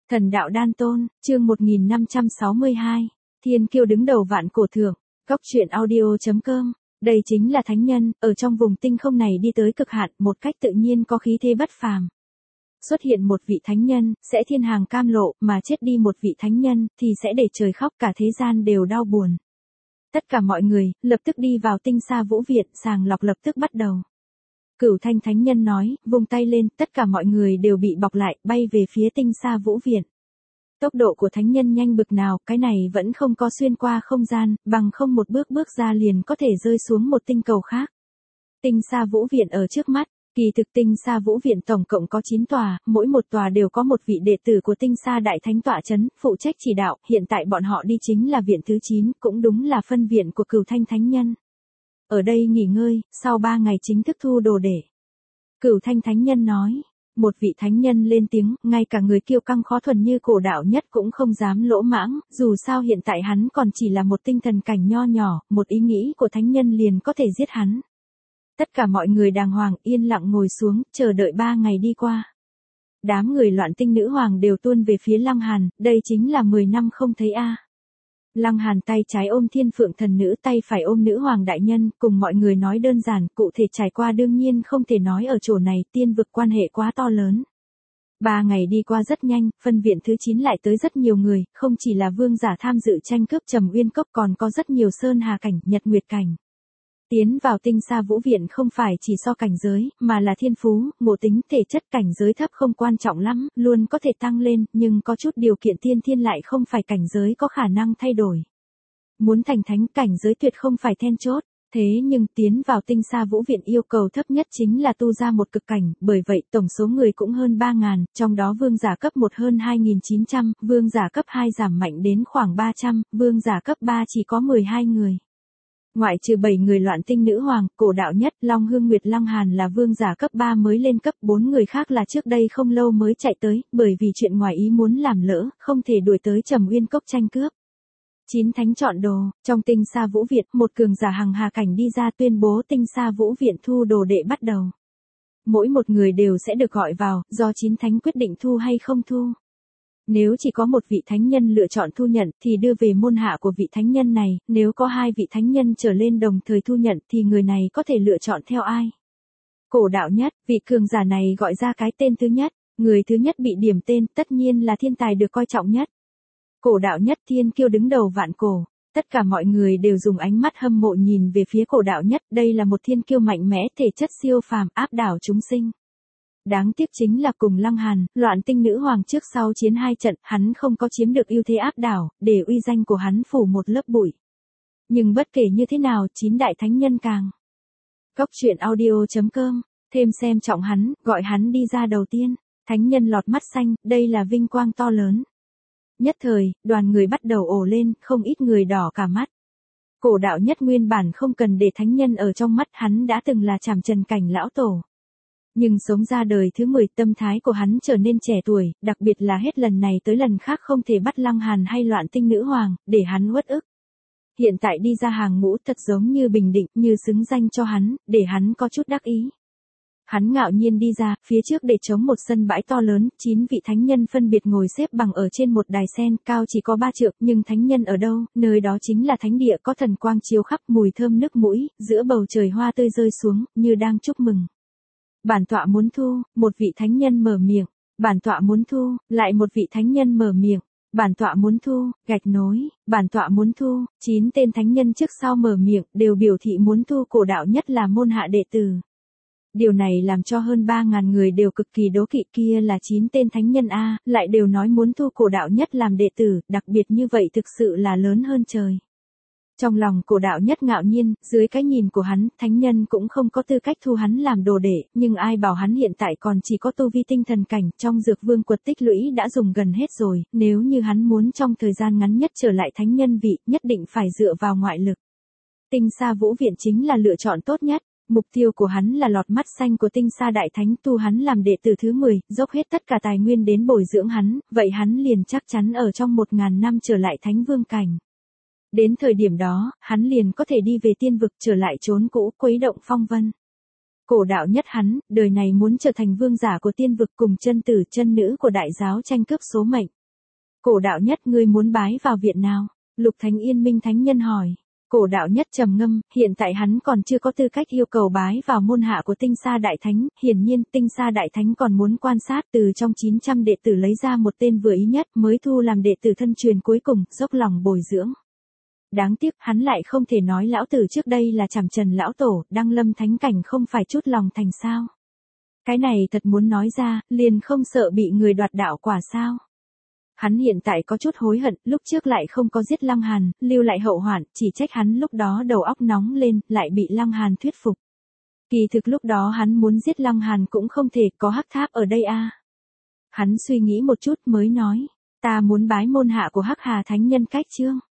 Thần đạo đan tôn, chương 1562. Thiên kiêu đứng đầu vạn cổ thượng. Góc truyện audio.com. Đây chính là thánh nhân, ở trong vùng tinh không này đi tới cực hạn, một cách tự nhiên có khí thế bất phàm. Xuất hiện một vị thánh nhân, sẽ thiên hàng cam lộ, mà chết đi một vị thánh nhân, thì sẽ để trời khóc, cả thế gian đều đau buồn. Tất cả mọi người, lập tức đi vào tinh xa vũ viện, sàng lọc lập tức bắt đầu. Cửu Thanh thánh nhân nói, vung tay lên, tất cả mọi người đều bị bọc lại, bay về phía tinh xa vũ viện. Tốc độ của thánh nhân nhanh bực nào, cái này vẫn không có xuyên qua không gian, bằng không một bước bước ra liền có thể rơi xuống một tinh cầu khác. Tinh xa vũ viện ở trước mắt, kỳ thực tinh xa vũ viện tổng cộng có 9 tòa, mỗi một tòa đều có một vị đệ tử của tinh xa đại thánh tọa chấn, phụ trách chỉ đạo, hiện tại bọn họ đi chính là viện thứ 9, cũng đúng là phân viện của Cửu Thanh thánh nhân. Ở đây nghỉ ngơi, sau 3 ngày chính thức thu đồ để. Cửu Thanh thánh nhân nói. Một vị thánh nhân lên tiếng, ngay cả người kiêu căng khó thuần như cổ đạo nhất cũng không dám lỗ mãng, dù sao hiện tại hắn còn chỉ là một tinh thần cảnh nho nhỏ, một ý nghĩ của thánh nhân liền có thể giết hắn. Tất cả mọi người đàng hoàng yên lặng ngồi xuống, chờ đợi 3 ngày đi qua. Đám người loạn tinh nữ hoàng đều tuôn về phía Lăng Hàn, đây chính là 10 năm không thấy a. Lăng Hàn tay trái ôm Thiên Phượng thần nữ, tay phải ôm nữ hoàng đại nhân, cùng mọi người nói đơn giản, cụ thể trải qua đương nhiên không thể nói ở chỗ này, tiên vực quan hệ quá to lớn. 3 ngày đi qua rất nhanh, phân viện thứ 9 lại tới rất nhiều người, không chỉ là vương giả tham dự tranh cướp Trầm Uyên Cốc, còn có rất nhiều sơn hà cảnh, nhật nguyệt cảnh. Tiến vào tinh xa vũ viện không phải chỉ so cảnh giới, mà là thiên phú, ngộ tính, thể chất, cảnh giới thấp không quan trọng lắm, luôn có thể tăng lên, nhưng có chút điều kiện tiên thiên lại không phải cảnh giới có khả năng thay đổi. Muốn thành thánh, cảnh giới tuyệt không phải then chốt, thế nhưng tiến vào tinh xa vũ viện yêu cầu thấp nhất chính là tu ra một cực cảnh, bởi vậy tổng số người cũng hơn 3.000, trong đó vương giả cấp 1 hơn 2.900, vương giả cấp 2 giảm mạnh đến khoảng 300, vương giả cấp 3 chỉ có 12 người. Ngoại trừ 7 người loạn tinh nữ hoàng, cổ đạo nhất, Long Hương Nguyệt Lăng Hàn là vương giả cấp 3 mới lên cấp, 4 người khác là trước đây không lâu mới chạy tới, bởi vì chuyện ngoài ý muốn làm lỡ, không thể đuổi tới Trầm Uyên Cốc tranh cướp. 9 thánh chọn đồ, trong tinh xa vũ viện, một cường giả hằng hà cảnh đi ra tuyên bố tinh xa vũ viện thu đồ đệ bắt đầu. Mỗi một người đều sẽ được gọi vào, do 9 thánh quyết định thu hay không thu. Nếu chỉ có một vị thánh nhân lựa chọn thu nhận thì đưa về môn hạ của vị thánh nhân này, nếu có 2 vị thánh nhân trở lên đồng thời thu nhận thì người này có thể lựa chọn theo ai. Cổ đạo nhất, vị cường giả này gọi ra cái tên thứ nhất, người thứ nhất bị điểm tên tất nhiên là thiên tài được coi trọng nhất. Cổ đạo nhất thiên kiêu đứng đầu vạn cổ, tất cả mọi người đều dùng ánh mắt hâm mộ nhìn về phía cổ đạo nhất, đây là một thiên kiêu mạnh mẽ, thể chất siêu phàm, áp đảo chúng sinh. Đáng tiếc chính là cùng Lăng Hàn, loạn tinh nữ hoàng trước sau chiến 2 trận, hắn không có chiếm được ưu thế áp đảo, để uy danh của hắn phủ một lớp bụi. Nhưng bất kể như thế nào, 9 đại thánh nhân càng. Góc truyện audio.com, thêm xem trọng hắn, gọi hắn đi ra đầu tiên, thánh nhân lọt mắt xanh, đây là vinh quang to lớn. Nhất thời, đoàn người bắt đầu ồ lên, không ít người đỏ cả mắt. Cổ đạo nhất nguyên bản không cần để thánh nhân ở trong mắt, hắn đã từng là trảm trần cảnh lão tổ. Nhưng sống ra đời thứ 10, tâm thái của hắn trở nên trẻ tuổi, đặc biệt là hết lần này tới lần khác không thể bắt Lăng Hàn hay loạn tinh nữ hoàng, để hắn uất ức. Hiện tại đi ra hàng ngũ thật giống như bình định, như xứng danh cho hắn, để hắn có chút đắc ý. Hắn ngạo nhiên đi ra, phía trước để chống một sân bãi to lớn, 9 vị thánh nhân phân biệt ngồi xếp bằng ở trên một đài sen, cao chỉ có 3 trượng, nhưng thánh nhân ở đâu, nơi đó chính là thánh địa, có thần quang chiếu khắp, mùi thơm nước mũi, giữa bầu trời hoa tươi rơi xuống, như đang chúc mừng. Bản tọa muốn thu, một vị thánh nhân mở miệng, bản tọa muốn thu, lại một vị thánh nhân mở miệng, bản tọa muốn thu, gạch nối, bản tọa muốn thu, 9 tên thánh nhân trước sau mở miệng, đều biểu thị muốn thu cổ đạo nhất là môn hạ đệ tử. Điều này làm cho hơn 3.000 người đều cực kỳ đố kỵ, kia là 9 tên thánh nhân a, lại đều nói muốn thu cổ đạo nhất làm đệ tử, đặc biệt như vậy thực sự là lớn hơn trời. Trong lòng cổ đạo nhất ngạo nhiên, dưới cái nhìn của hắn, thánh nhân cũng không có tư cách thu hắn làm đồ đệ, nhưng ai bảo hắn hiện tại còn chỉ có tu vi tinh thần cảnh, trong dược vương quật tích lũy đã dùng gần hết rồi, nếu như hắn muốn trong thời gian ngắn nhất trở lại thánh nhân vị, nhất định phải dựa vào ngoại lực. Tinh xa vũ viện chính là lựa chọn tốt nhất. Mục tiêu của hắn là lọt mắt xanh của tinh xa đại thánh, tu hắn làm đệ tử thứ 10, dốc hết tất cả tài nguyên đến bồi dưỡng hắn, vậy hắn liền chắc chắn ở trong 1.000 năm trở lại thánh vương cảnh. Đến thời điểm đó, hắn liền có thể đi về tiên vực, trở lại chốn cũ, khuấy động phong vân. Cổ đạo nhất hắn, đời này muốn trở thành vương giả của tiên vực, cùng chân tử chân nữ của đại giáo tranh cướp số mệnh. Cổ đạo nhất ngươi muốn bái vào viện nào? Lục Thánh Yên Minh Thánh Nhân hỏi. Cổ đạo nhất trầm ngâm, hiện tại hắn còn chưa có tư cách yêu cầu bái vào môn hạ của Tinh Sa Đại Thánh, hiển nhiên Tinh Sa Đại Thánh còn muốn quan sát từ trong 900 đệ tử lấy ra một tên vừa ý nhất mới thu làm đệ tử thân truyền cuối cùng, dốc lòng bồi dưỡng. Đáng tiếc hắn lại không thể nói lão tử trước đây là Trảm Trần lão tổ, đăng lâm thánh cảnh không phải chút lòng thành sao. Cái này thật muốn nói ra, liền không sợ bị người đoạt đạo quả sao. Hắn hiện tại có chút hối hận, lúc trước lại không có giết Lăng Hàn, lưu lại hậu hoạn, chỉ trách hắn lúc đó đầu óc nóng lên, lại bị Lăng Hàn thuyết phục. Kỳ thực lúc đó hắn muốn giết Lăng Hàn cũng không thể, có Hắc Tháp ở đây a. Hắn suy nghĩ một chút mới nói, ta muốn bái môn hạ của Hắc Hà Thánh Nhân Cách Chương.